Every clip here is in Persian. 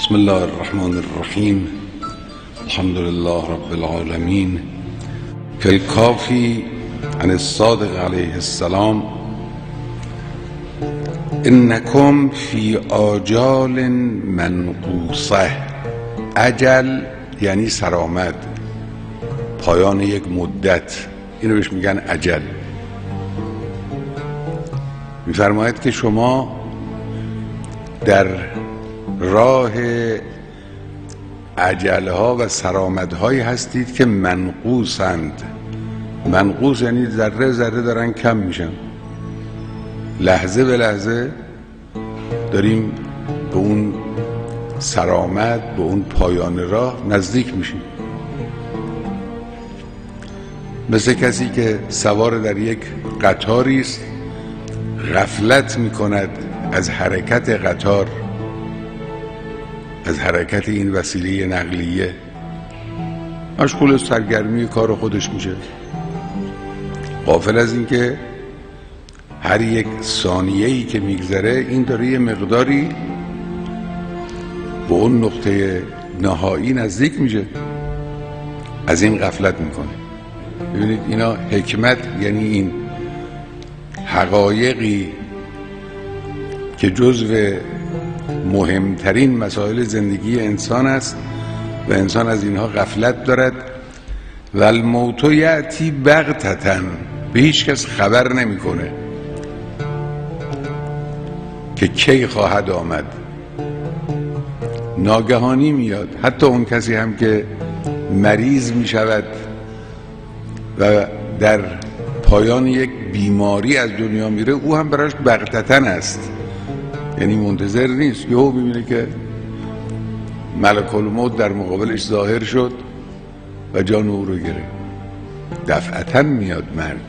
بسم الله الرحمن الرحیم. الحمد لله رب العالمین. فی الکافی عن الصادق علیه السلام: انکم فی آجال منقوصه. اجل یعنی سرآمد، پایان یک مدت، اینو بهش میگن اجل. میفرماید که شما در راه اجلها و سرآمدهایی هستید که منقوصند. منقوص یعنی ذره ذره دارن کم میشن، لحظه به لحظه داریم به اون سرآمد، به اون پایان راه نزدیک میشیم. مثل کسی که سوار در یک قطاری است، غفلت میکند از حرکت قطار، از حرکت این وسیله نقلیه، مشغول سرگرمی کار خودش میشه، غافل از این که هر یک ثانیه‌ای که میگذره این داره یه مقداری به اون نقطه نهایی نزدیک میشه. از این غفلت میکنه. ببینید اینا حکمت، یعنی این حقایقی که جزو مهمترین مسائل زندگی انسان است و انسان از اینها غفلت دارد. و الموت یأتی بغتة، به هیچ کس خبر نمیکنه که کی خواهد آمد، ناگهانی میاد. حتی اون کسی هم که مریض میشود و در پایان یک بیماری از دنیا میره، او هم براش بغتة است، یعنی منتظر نیست. یهو میبینه که ملک الموت در مقابلش ظاهر شد و جان او رو گرفت. دفعتاً میاد مرگ.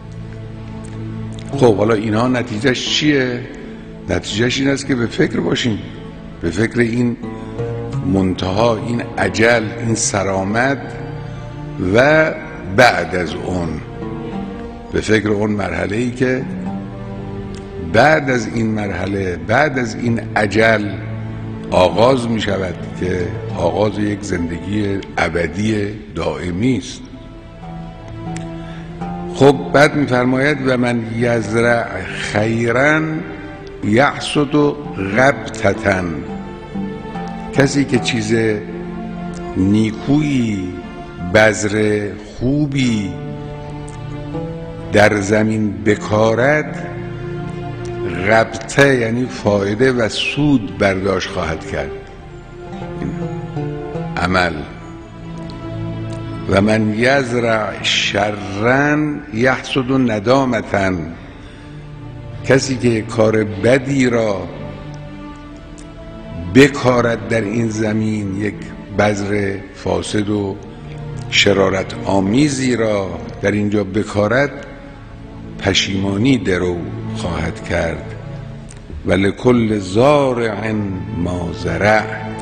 خب حالا اینها نتیجهش چیه؟ نتیجهش این است که به فکر باشیم، به فکر این منتها، این اجل، این سرآمد و بعد از اون، به فکر اون مرحله‌ای که بعد از این مرحله، بعد از این اجل آغاز می شود که آغاز یک زندگی ابدی دائمی است. خب بعد می فرماید و من یزرع خیرا یحصد غبطة. کسی که چیز نیکویی، بذر خوبی در زمین بکارد، غبطه یعنی فایده و سود برداشت خواهد کرد. عمل. و من یزرع شرا یحصد ندامة. کسی که کار بدی را بکارد در این زمین، یک بذر فاسد و شرارت آمیزی را در اینجا بکارد، پشیمانی درو خواهد کرد. ولکل زارع ما زرع.